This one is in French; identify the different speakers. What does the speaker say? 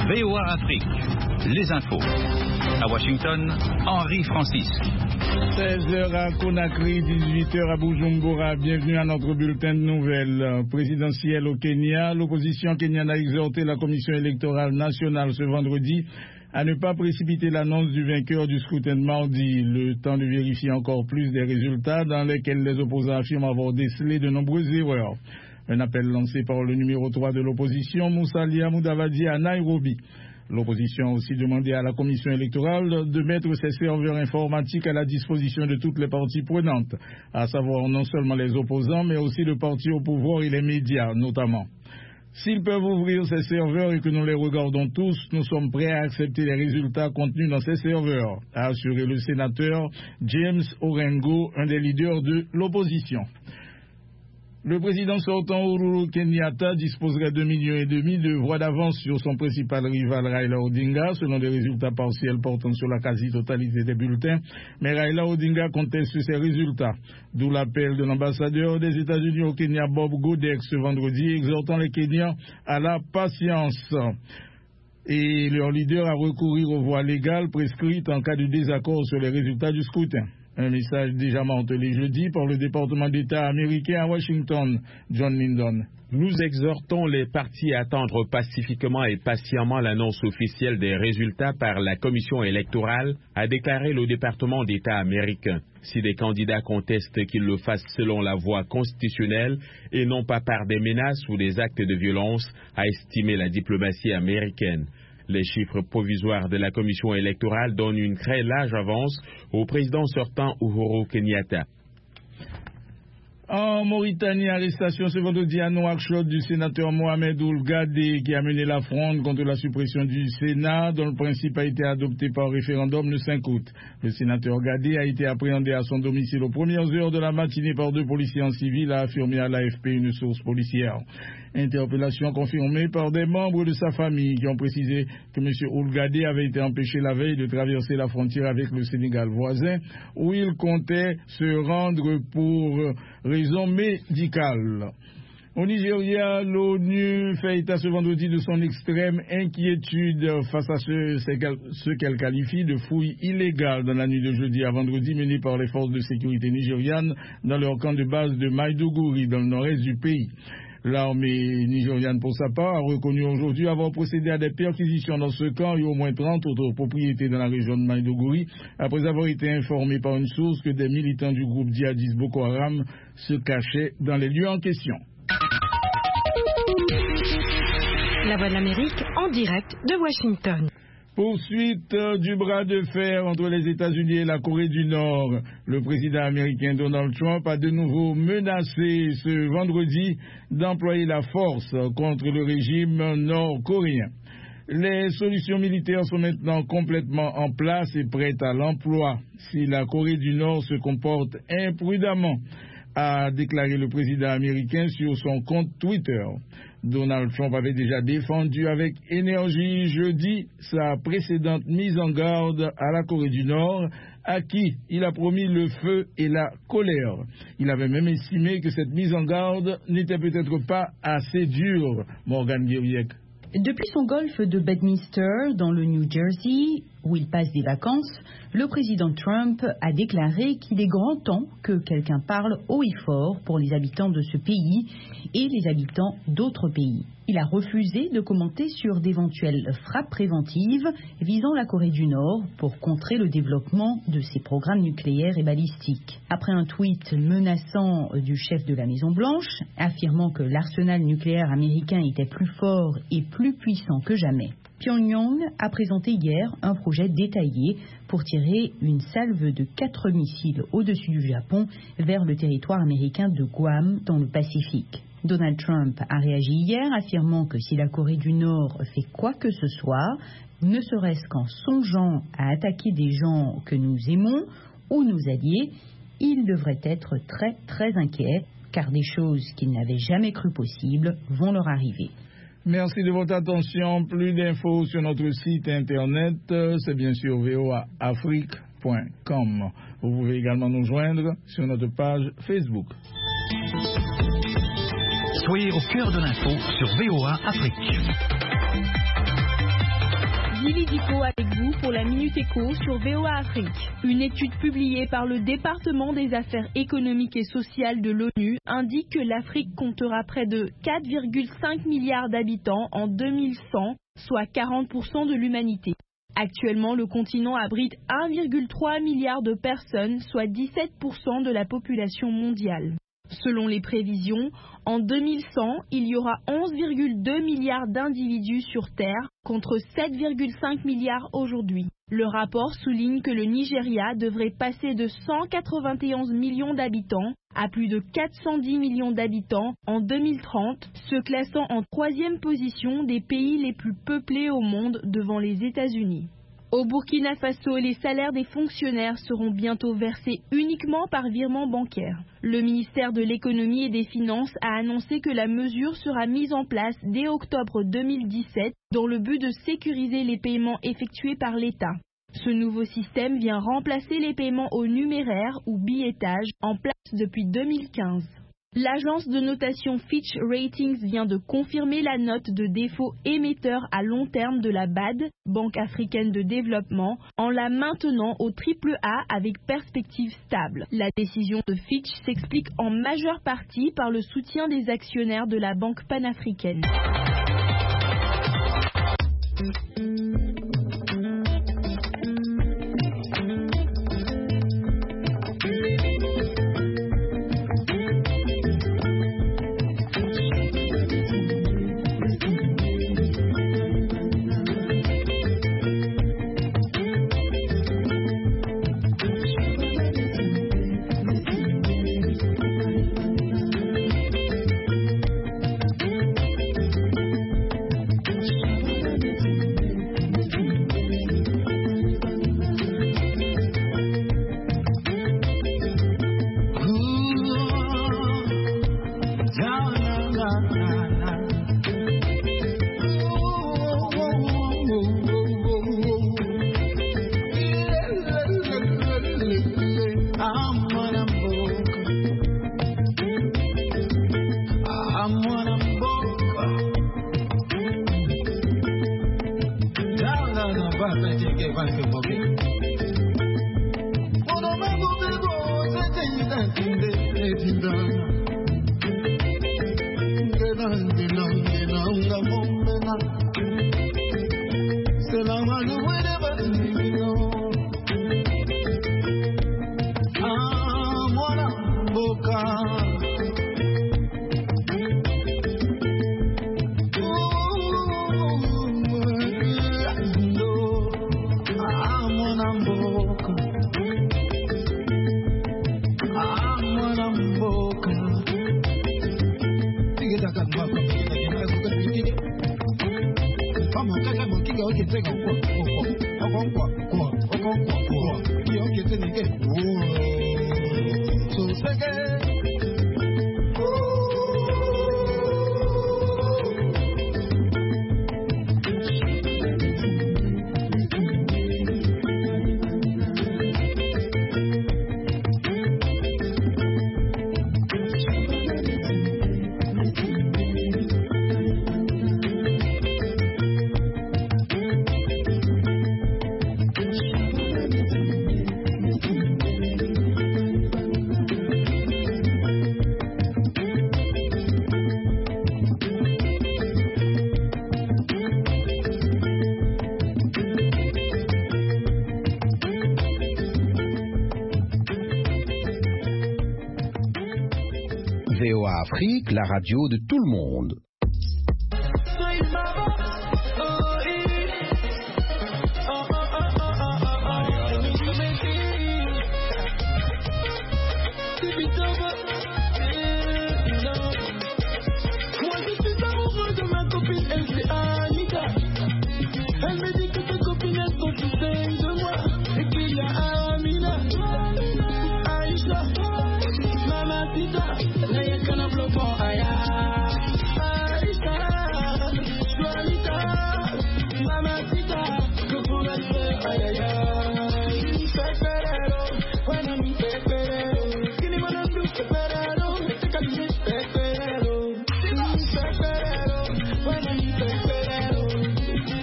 Speaker 1: VOA Afrique, les infos. À Washington, Henri Francis.
Speaker 2: 16h à Conakry, 18h à Bujumbura. Bienvenue à notre bulletin de nouvelles. Présidentielle au Kenya, l'opposition kenyane a exhorté la commission électorale nationale ce vendredi à ne pas précipiter l'annonce du vainqueur du scrutin de mardi, le temps de vérifier encore plus des résultats dans lesquels les opposants affirment avoir décelé de nombreuses erreurs. Un appel lancé par le numéro 3 de l'opposition, Musalia Mudavadi, à Nairobi. L'opposition a aussi demandé à la commission électorale de mettre ses serveurs informatiques à la disposition de toutes les parties prenantes, à savoir non seulement les opposants, mais aussi le parti au pouvoir et les médias notamment. S'ils peuvent ouvrir ces serveurs et que nous les regardons tous, nous sommes prêts à accepter les résultats contenus dans ces serveurs, a assuré le sénateur James Orengo, un des leaders de l'opposition. Le président sortant Uhuru Kenyatta disposerait de 2,5 millions de voix d'avance sur son principal rival Raila Odinga, selon des résultats partiels portant sur la quasi-totalité des bulletins. Mais Raila Odinga conteste sur ces résultats, d'où l'appel de l'ambassadeur des États-Unis au Kenya, Bob Godek, ce vendredi, exhortant les Kenyans à la patience. Et leur leader a recouru aux voies légales prescrites en cas de désaccord sur les résultats du scrutin. Un message déjà martelé jeudi par le département d'État américain à Washington, John Lyndon.
Speaker 3: Nous exhortons les partis à attendre pacifiquement et patiemment l'annonce officielle des résultats par la commission électorale, a déclaré le département d'État américain. Si des candidats contestent qu'ils le fassent selon la voie constitutionnelle et non pas par des menaces ou des actes de violence, a estimé la diplomatie américaine. Les chiffres provisoires de la commission électorale donnent une très large avance au président sortant Uhuru Kenyatta.
Speaker 2: En Mauritanie, arrestation ce vendredi à Nouakchott du sénateur Mohamed Ould Ghadé qui a mené la fronde contre la suppression du Sénat dont le principe a été adopté par référendum le 5 août. Le sénateur Ghadé a été appréhendé à son domicile aux premières heures de la matinée par 2 policiers en civil, a affirmé à l'AFP une source policière. Interpellation confirmée par des membres de sa famille qui ont précisé que M. Ould Ghadé avait été empêché la veille de traverser la frontière avec le Sénégal voisin où il comptait se rendre pour raison médicale. Au Nigeria, l'ONU fait état ce vendredi de son extrême inquiétude face à ce qu'elle qualifie de fouilles illégales dans la nuit de jeudi à vendredi menées par les forces de sécurité nigérianes dans leur camp de base de Maiduguri dans le nord-est du pays. L'armée nigériane, pour sa part, a reconnu aujourd'hui avoir procédé à des perquisitions dans ce camp et au moins 30 autres propriétés dans la région de Maiduguri, après avoir été informé par une source que des militants du groupe djihadiste Boko Haram se cachaient dans les lieux en question.
Speaker 4: La Voix de l'Amérique en direct de Washington.
Speaker 2: Poursuite du bras de fer entre les États-Unis et la Corée du Nord. Le président américain Donald Trump a de nouveau menacé ce vendredi d'employer la force contre le régime nord-coréen. Les solutions militaires sont maintenant complètement en place et prêtes à l'emploi si la Corée du Nord se comporte imprudemment, a déclaré le président américain sur son compte Twitter. Donald Trump avait déjà défendu avec énergie jeudi sa précédente mise en garde à la Corée du Nord, à qui il a promis le feu et la colère. Il avait même estimé que cette mise en garde n'était peut-être pas assez dure. Morgan Guiriec.
Speaker 5: Depuis son golf de Bedminster, dans le New Jersey, où il passe des vacances, le président Trump a déclaré qu'il est grand temps que quelqu'un parle haut et fort pour les habitants de ce pays et les habitants d'autres pays. Il a refusé de commenter sur d'éventuelles frappes préventives visant la Corée du Nord pour contrer le développement de ses programmes nucléaires et balistiques. Après un tweet menaçant du chef de la Maison-Blanche, affirmant que l'arsenal nucléaire américain était plus fort et plus puissant que jamais, Pyongyang a présenté hier un projet détaillé pour tirer une salve de 4 missiles au-dessus du Japon vers le territoire américain de Guam dans le Pacifique. Donald Trump a réagi hier affirmant que si la Corée du Nord fait quoi que ce soit, ne serait-ce qu'en songeant à attaquer des gens que nous aimons ou nos alliés, il devrait être très très inquiet car des choses qu'il n'avait jamais cru possibles vont leur arriver.
Speaker 2: Merci de votre attention. Plus d'infos sur notre site internet, c'est bien sûr voaafrique.com. Vous pouvez également nous joindre sur notre page Facebook.
Speaker 1: Soyez au cœur de l'info sur VOA Afrique.
Speaker 6: avec vous pour la Minute Éco sur VOA Afrique. Une étude publiée par le département des affaires économiques et sociales de l'ONU indique que l'Afrique comptera près de 4,5 milliards d'habitants en 2100, soit 40% de l'humanité. Actuellement, le continent abrite 1,3 milliard de personnes, soit 17% de la population mondiale. Selon les prévisions, en 2100, il y aura 11,2 milliards d'individus sur Terre contre 7,5 milliards aujourd'hui. Le rapport souligne que le Nigeria devrait passer de 191 millions d'habitants à plus de 410 millions d'habitants en 2030, se classant en 3e position des pays les plus peuplés au monde devant les États-Unis. Au Burkina Faso, les salaires des fonctionnaires seront bientôt versés uniquement par virement bancaire. Le ministère de l'Économie et des Finances a annoncé que la mesure sera mise en place dès octobre 2017 dans le but de sécuriser les paiements effectués par l'État. Ce nouveau système vient remplacer les paiements au numéraire ou billettage en place depuis 2015. L'agence de notation Fitch Ratings vient de confirmer la note de défaut émetteur à long terme de la BAD, Banque africaine de développement, en la maintenant au AAA avec perspective stable. La décision de Fitch s'explique en majeure partie par le soutien des actionnaires de la banque panafricaine.
Speaker 7: VOA Afrique, la radio de tout le monde.